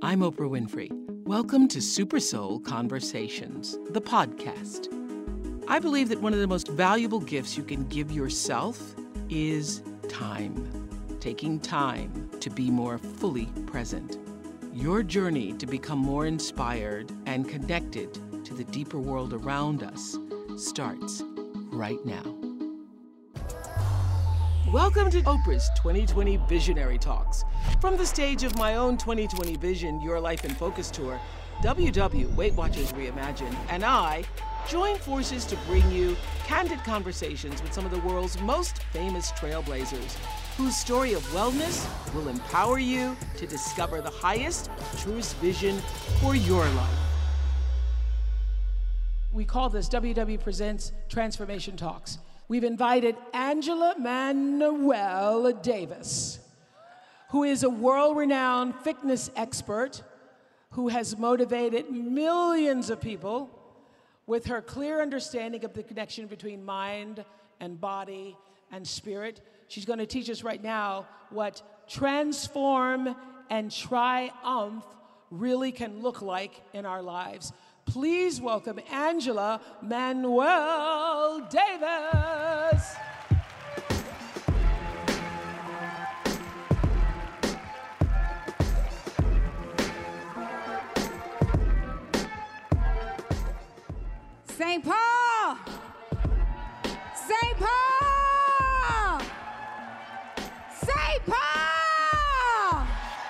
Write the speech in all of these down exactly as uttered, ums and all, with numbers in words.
I'm Oprah Winfrey. Welcome to Super Soul Conversations, the podcast. I believe that one of the most valuable gifts you can give yourself is time. Taking time to be more fully present. Your journey to become more inspired and connected to the deeper world around us starts right now. Welcome to Oprah's twenty twenty Visionary Talks. From the stage of my own twenty twenty Vision Your Life in Focus Tour, W W Weight Watchers Reimagined and I join forces to bring you candid conversations with some of the world's most famous trailblazers, whose story of wellness will empower you to discover the highest, truest vision for your life. We call this W W Presents Transformation Talks. We've invited Angela Manuel Davis, who is a world-renowned fitness expert who has motivated millions of people with her clear understanding of the connection between mind and body and spirit. She's going to teach us right now what transform and triumph really can look like in our lives. Please welcome Angela Manuel Davis. Saint Paul! Saint Paul! Saint Paul!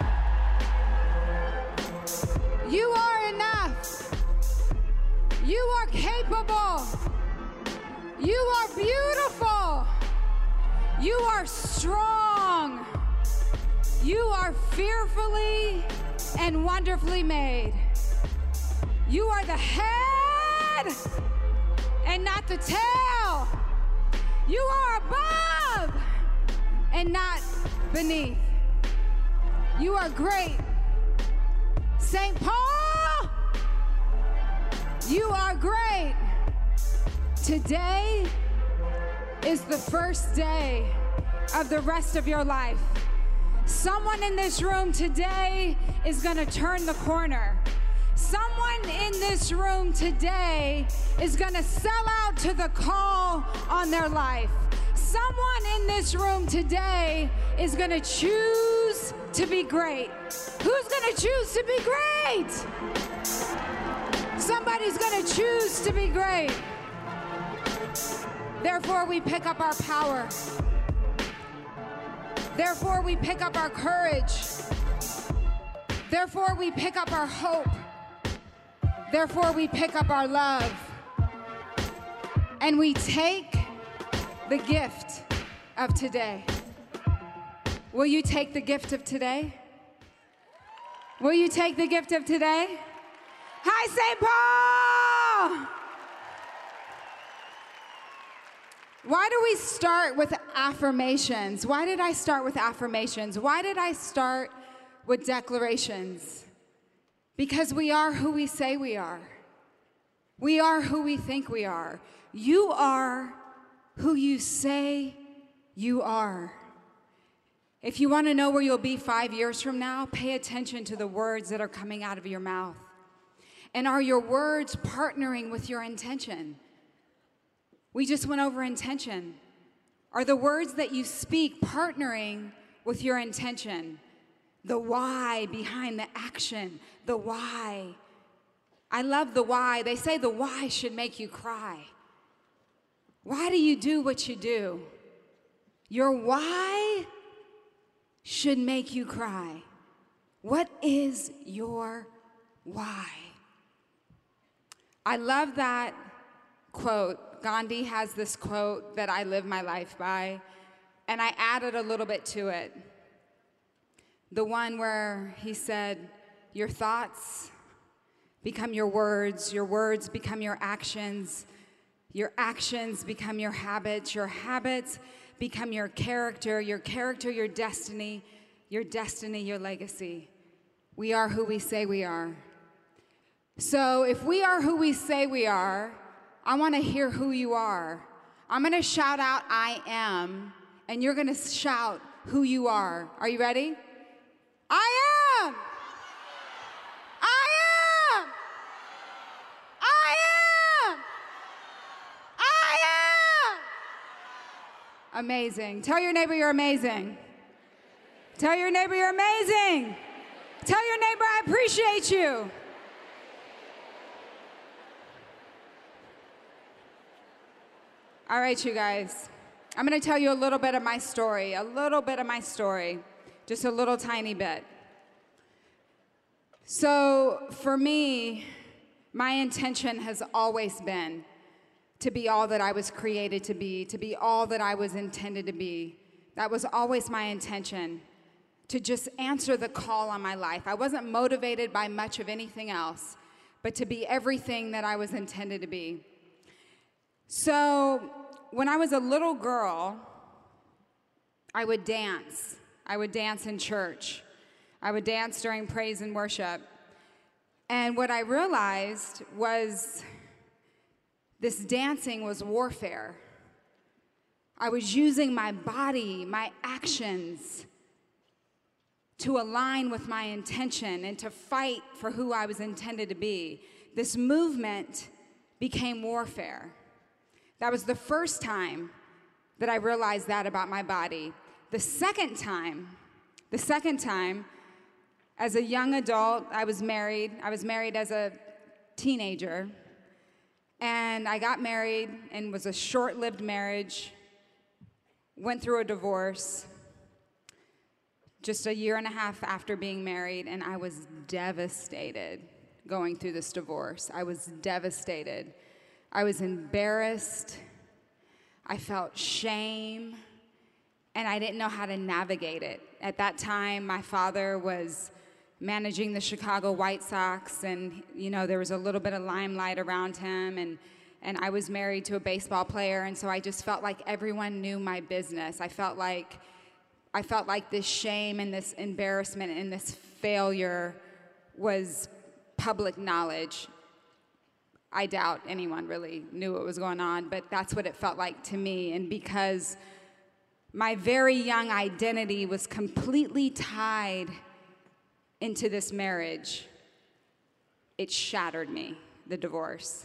You are enough. You are capable. You are beautiful. You are strong. You are fearfully and wonderfully made. You are the head and not the tail. You are above and not beneath. You are great. Saint Paul, you are great. Today is the first day of the rest of your life. Someone in this room today is going to turn the corner. Someone in this room today is going to sell out to the call on their life. Someone in this room today is going to choose to be great. Who's going to choose to be great? Somebody's going to choose to be great. Therefore, we pick up our power. Therefore, we pick up our courage. Therefore, we pick up our hope. Therefore, we pick up our love. And we take the gift of today. Will you take the gift of today? Will you take the gift of today? Hi, Saint Paul! Why do we start with affirmations? Why did I start with affirmations? Why did I start with declarations? Because we are who we say we are. We are who we think we are. You are who you say you are. If you want to know where you'll be five years from now, pay attention to the words that are coming out of your mouth. And are your words partnering with your intention? We just went over intention. Are the words that you speak partnering with your intention? The why behind the action, the why. I love the why. They say the why should make you cry. Why do you do what you do? Your why should make you cry. What is your why? I love that quote. Gandhi has this quote that I live my life by, and I added a little bit to it. The one where he said, your thoughts become your words, your words become your actions, your actions become your habits, your habits become your character, your character, your destiny, your destiny, your legacy. We are who we say we are. So if we are who we say we are, I want to hear who you are. I'm going to shout out, I am, and you're going to shout who you are. Are you ready? I am. Amazing. Tell your neighbor you're amazing. Tell your neighbor you're amazing. Tell your neighbor I appreciate you. All right, you guys. I'm going to tell you a little bit of my story, a little bit of my story, just a little tiny bit. So for me, my intention has always been to be all that I was created to be, to be all that I was intended to be. That was always my intention, to just answer the call on my life. I wasn't motivated by much of anything else, but to be everything that I was intended to be. So when I was a little girl, I would dance. I would dance in church. I would dance during praise and worship. And what I realized was this dancing was warfare. I was using my body, my actions, to align with my intention and to fight for who I was intended to be. This movement became warfare. That was the first time that I realized that about my body. The second time, the second time, as a young adult, I was married. I was married as a teenager. And I got married and was a short-lived marriage, went through a divorce just a year and a half after being married, and I was devastated going through this divorce. I was devastated. I was embarrassed. I felt shame, and I didn't know how to navigate it. At that time, my father was managing the Chicago White Sox, and you know there was a little bit of limelight around him, and and I was married to a baseball player, and so I just felt like everyone knew my business. I felt like I felt like this shame and this embarrassment and this failure was public knowledge. I doubt anyone really knew what was going on, but that's what it felt like to me. And because my very young identity was completely tied into this marriage, it shattered me, the divorce.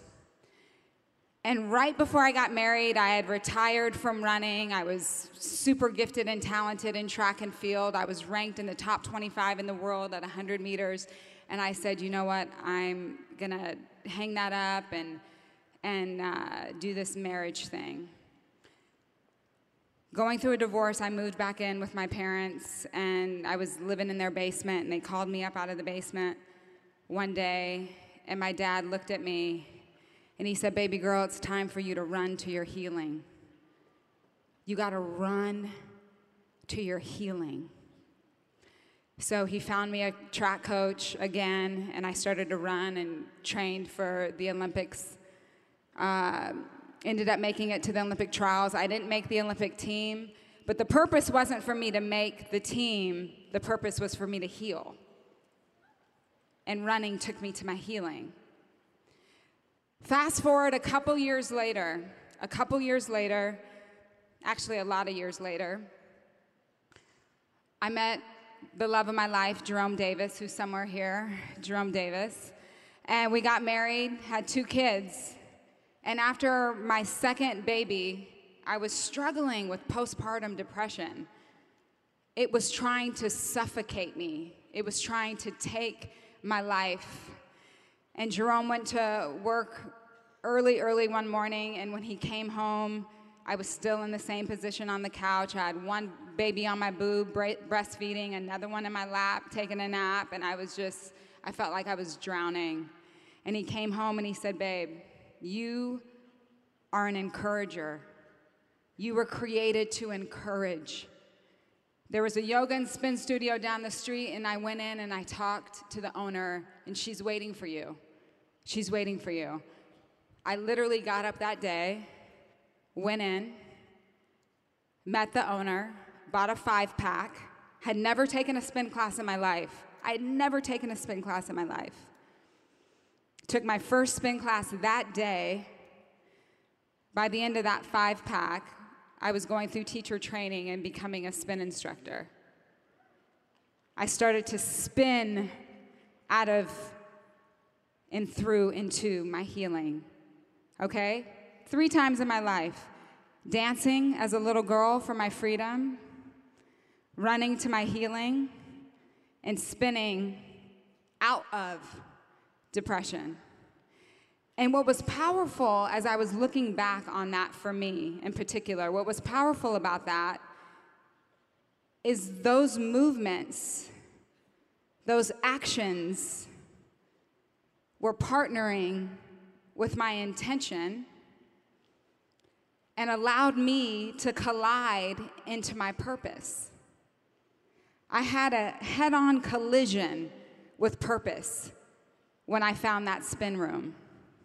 And right before I got married, I had retired from running. I was super gifted and talented in track and field. I was ranked in the top twenty-five in the world at one hundred meters. And I said, you know what, I'm gonna hang that up and, and uh, do this marriage thing. Going through a divorce, I moved back in with my parents, and I was living in their basement, and they called me up out of the basement one day, and my dad looked at me, and he said, baby girl, it's time for you to run to your healing. You gotta run to your healing. So he found me a track coach again, and I started to run and trained for the Olympics. Uh, ended up making it to the Olympic trials. I didn't make the Olympic team, but the purpose wasn't for me to make the team. The purpose was for me to heal. And running took me to my healing. Fast forward a couple years later, a couple years later, actually a lot of years later, I met the love of my life, Jerome Davis, who's somewhere here, Jerome Davis. And we got married, had two kids. And after my second baby, I was struggling with postpartum depression. It was trying to suffocate me. It was trying to take my life. And Jerome went to work early, early one morning, and when he came home, I was still in the same position on the couch. I had one baby on my boob, breastfeeding, another one in my lap, taking a nap, and I was just, I felt like I was drowning. And he came home and he said, babe, you are an encourager. You were created to encourage. There was a yoga and spin studio down the street, and I went in and I talked to the owner, and she's waiting for you. She's waiting for you. I literally got up that day, went in, met the owner, bought a five-pack, had never taken a spin class in my life. I had never taken a spin class in my life. Took my first spin class that day. By the end of that five-pack, I was going through teacher training and becoming a spin instructor. I started to spin out of and through into my healing, okay? Three times in my life. dancing as a little girl for my freedom, running to my healing, and spinning out of depression. And what was powerful as I was looking back on that for me in particular, what was powerful about that is those movements, those actions were partnering with my intention and allowed me to collide into my purpose. I had a head-on collision with purpose when I found that spin room.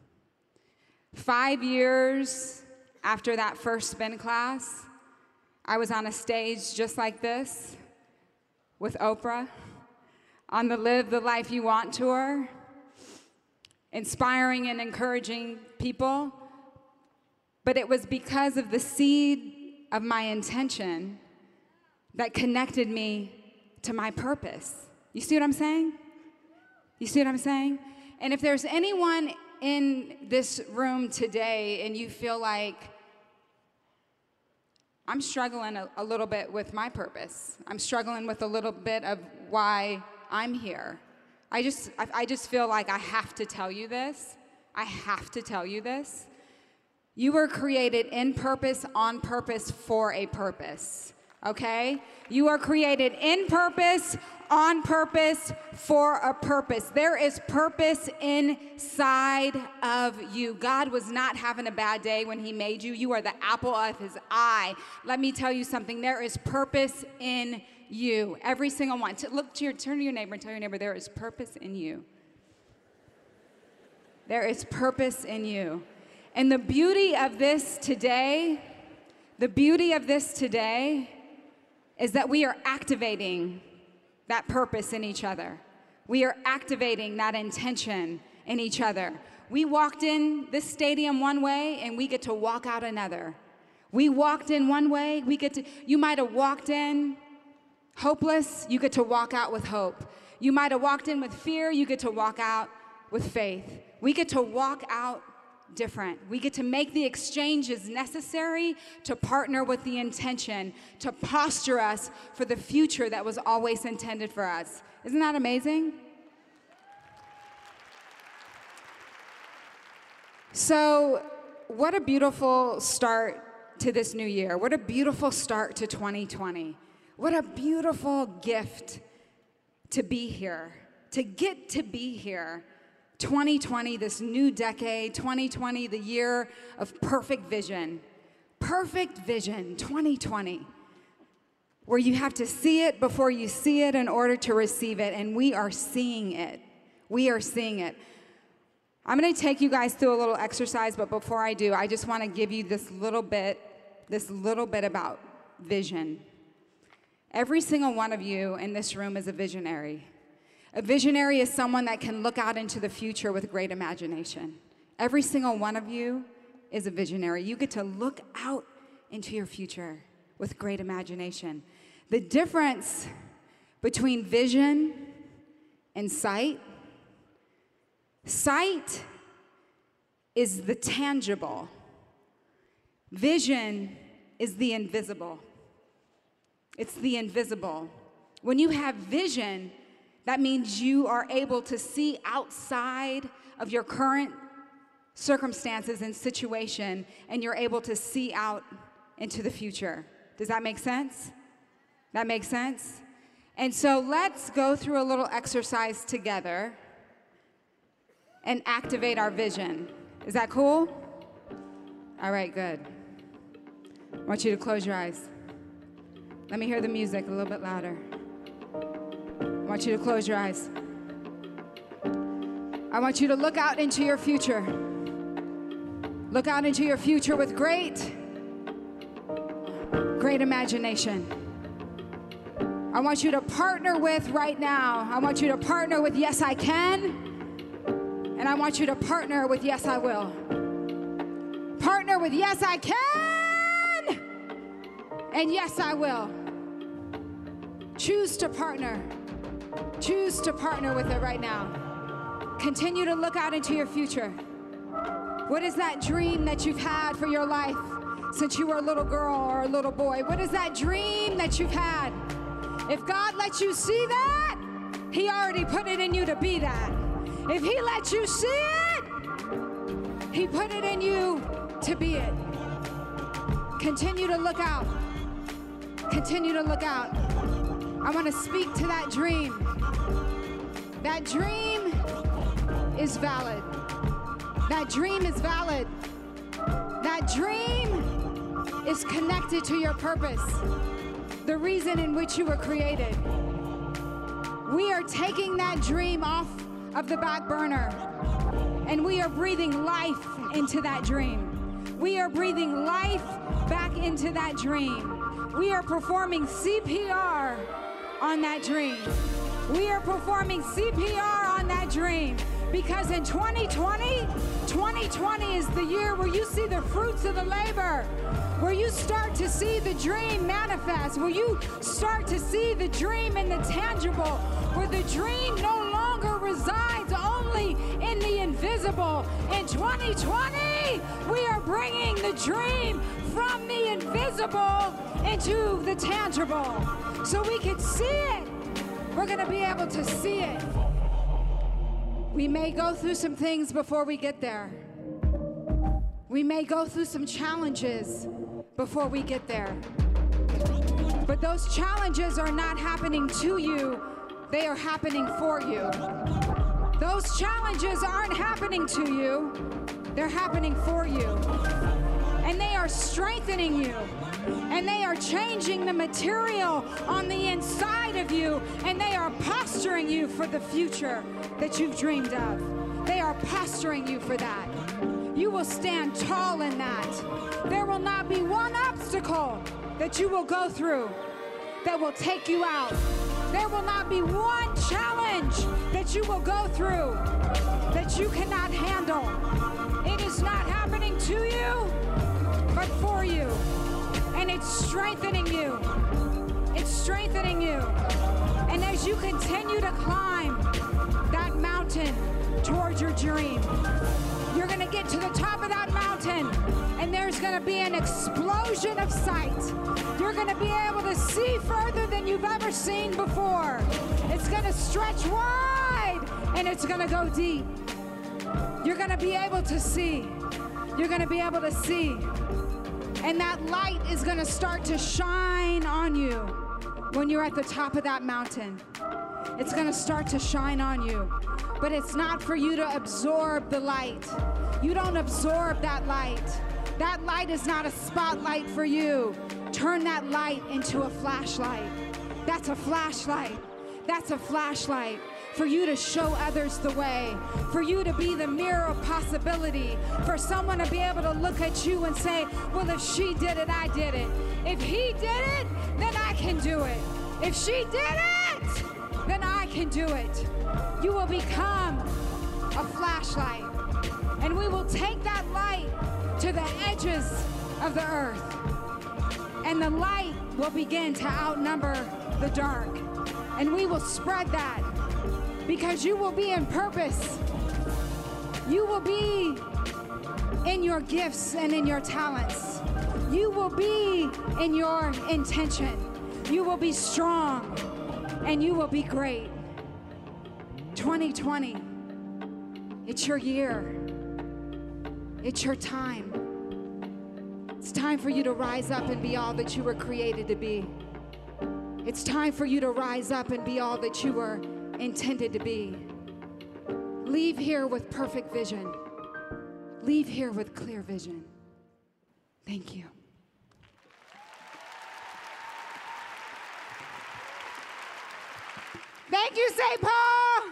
Five years after that first spin class, I was on a stage just like this with Oprah on the Live the Life You Want tour, inspiring and encouraging people. But it was because of the seed of my intention that connected me to my purpose. You see what I'm saying? You see what I'm saying? And if there's anyone in this room today and you feel like, I'm struggling a, a little bit with my purpose. I'm struggling with a little bit of why I'm here. I just, I, I just feel like I have to tell you this. I have to tell you this. You were created in purpose, on purpose, for a purpose, okay? You are created in purpose, on purpose, for a purpose. There is purpose inside of you. God was not having a bad day when he made you. You are the apple of his eye. Let me tell you something. There is purpose in you. Every single one. Look to your, turn to your neighbor and tell your neighbor, there is purpose in you. There is purpose in you. And the beauty of this today, the beauty of this today is that we are activating that purpose in each other. We are activating that intention in each other. We walked in this stadium one way and we get to walk out another. We walked in one way, we get to, you might have walked in hopeless, you get to walk out with hope. You might have walked in with fear, you get to walk out with faith. We get to walk out different. We get to make the exchanges necessary to partner with the intention, to posture us for the future that was always intended for us. Isn't that amazing? So, what a beautiful start to this new year. What a beautiful start to twenty twenty. What a beautiful gift to be here, to get to be here. twenty twenty, this new decade, twenty twenty, the year of perfect vision. Perfect vision, twenty twenty, where you have to see it before you see it in order to receive it, and we are seeing it. We are seeing it. I'm going to take you guys through a little exercise, but before I do, I just want to give you this little bit, this little bit about vision. Every single one of you in this room is a visionary. A visionary is someone that can look out into the future with great imagination. Every single one of you is a visionary. You get to look out into your future with great imagination. The difference between vision and sight, sight is the tangible. Vision is the invisible. It's the invisible. When you have vision, that means you are able to see outside of your current circumstances and situation, and you're able to see out into the future. Does that make sense? That makes sense? And so let's go through a little exercise together and activate our vision. Is that cool? All right, good. I want you to close your eyes. Let me hear the music a little bit louder. I want you to close your eyes. I want you to look out into your future. Look out into your future with great, great imagination. I want you to partner with right now. I want you to partner with Yes, I Can. And I want you to partner with Yes, I Will. Partner with Yes, I Can. And Yes, I Will. Choose to partner. Choose to partner with it right now. Continue to look out into your future. What is that dream that you've had for your life? since you were a little girl or a little boy? What is that dream that you've had? If God lets you see that, He already put it in you to be that. If He lets you see it, He put it in you to be it. Continue to look out. Continue to look out. I want to speak to that dream. That dream is valid. That dream is valid. That dream is connected to your purpose, the reason in which you were created. We are taking that dream off of the back burner, and we are breathing life into that dream. We are breathing life back into that dream. We are performing C P R on that dream. We are performing C P R on that dream because in twenty twenty, twenty twenty is the year where you see the fruits of the labor, where you start to see the dream manifest, where you start to see the dream in the tangible, where the dream no longer resides only in the invisible. In twenty twenty, we are bringing the dream from the invisible into the tangible so we can see it. We're going to be able to see it. We may go through some things before we get there. We may go through some challenges before we get there. But those challenges are not happening to you, they are happening for you. Those challenges aren't happening to you, they're happening for you. And they are strengthening you. And they are changing the material on the inside of you. And they are posturing you for the future that you've dreamed of. They are posturing you for that. You will stand tall in that. There will not be one obstacle that you will go through that will take you out. There will not be one challenge that you will go through that you cannot handle. It is not happening to you, but for you. And it's strengthening you. It's strengthening you. And as you continue to climb that mountain towards your dream, you're going to get to the top of that mountain, and there's going to be an explosion of sight. You're going to be able to see further than you've ever seen before. It's going to stretch wide, and it's going to go deep. You're going to be able to see. You're going to be able to see. And that light is going to start to shine on you when you're at the top of that mountain. It's going to start to shine on you. But it's not for you to absorb the light. You don't absorb that light. That light is not a spotlight for you. Turn that light into a flashlight. That's a flashlight. That's a flashlight for you to show others the way, for you to be the mirror of possibility, for someone to be able to look at you and say, well, if she did it, I did it. If he did it, then I can do it. If she did it, then I can do it. You will become a flashlight, and we will take that light to the edges of the earth, and the light will begin to outnumber the dark, and we will spread that because you will be in purpose. You will be in your gifts and in your talents. You will be in your intention. You will be strong, and you will be great. twenty twenty, it's your year. It's your time. It's time for you to rise up and be all that you were created to be. It's time for you to rise up and be all that you were intended to be. Leave here with perfect vision. Leave here with clear vision. Thank you. Thank you, Saint Paul.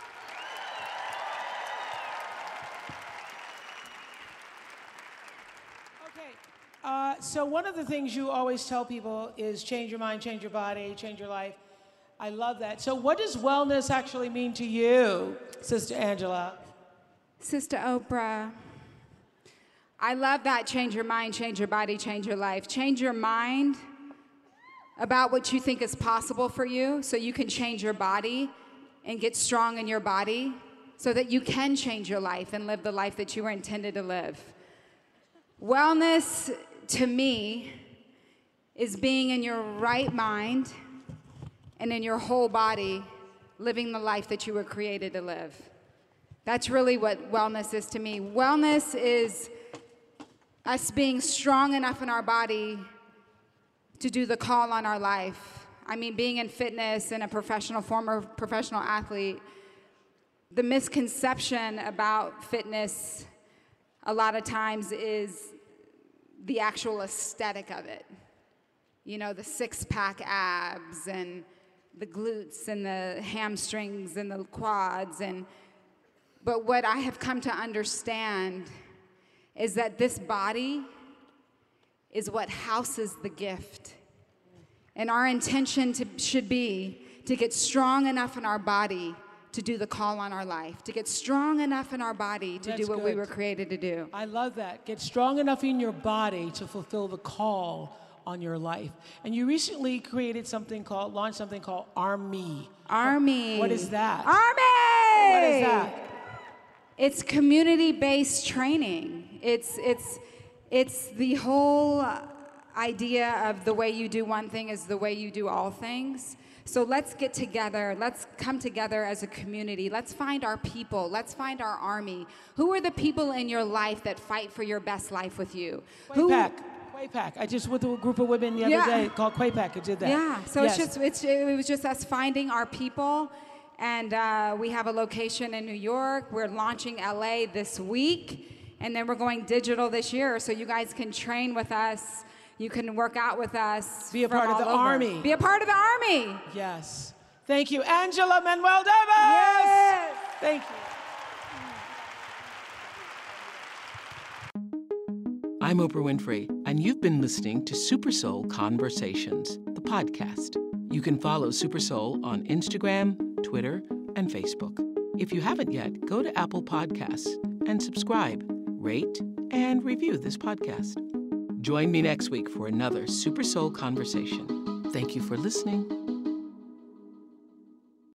Okay, uh, so one of the things you always tell people is change your mind, change your body, change your life. I love that. So what does wellness actually mean to you, Sister Angela? Sister Oprah, I love that change your mind, change your body, change your life. Change your mind about what you think is possible for you so you can change your body and get strong in your body so that you can change your life and live the life that you were intended to live. Wellness to me, is being in your right mind and in your whole body, living the life that you were created to live. That's really what wellness is to me. Wellness is us being strong enough in our body to do the call on our life. I mean, being in fitness and a professional, former professional athlete, the misconception about fitness a lot of times is the actual aesthetic of it. You know, the six-pack abs and the glutes and the hamstrings and the quads. And but what I have come to understand is that this body is what houses the gift. And our intention to, should be to get strong enough in our body to do the call on our life, to get strong enough in our body to That's do what good. we were created to do. I love that. Get strong enough in your body to fulfill the call on your life. And you recently created something called, launched something called Army. Army. What is that? Army! What is that? It's community-based training. It's, it's, it's the whole idea of the way you do one thing is the way you do all things. So let's get together. Let's come together as a community. Let's find our people. Let's find our army. Who are the people in your life that fight for your best life with you? Who, Quaypack. Quaypack. I just with a group of women the other Yeah. day called Quaypack. I did that. Yeah. So Yes. it's just it's, it was just us finding our people, and uh, we have a location in New York. We're launching L A this week, and then we're going digital this year. So you guys can train with us. You can work out with us. Be a from part of all the over. army. Be a part of the army. Yes. Thank you, Angela Manuel Davis. Yes. Thank you. I'm Oprah Winfrey, and you've been listening to Super Soul Conversations, the podcast. You can follow Super Soul on Instagram, Twitter, and Facebook. If you haven't yet, go to Apple Podcasts and subscribe, rate, and review this podcast. Join me next week for another Super Soul Conversation. Thank you for listening.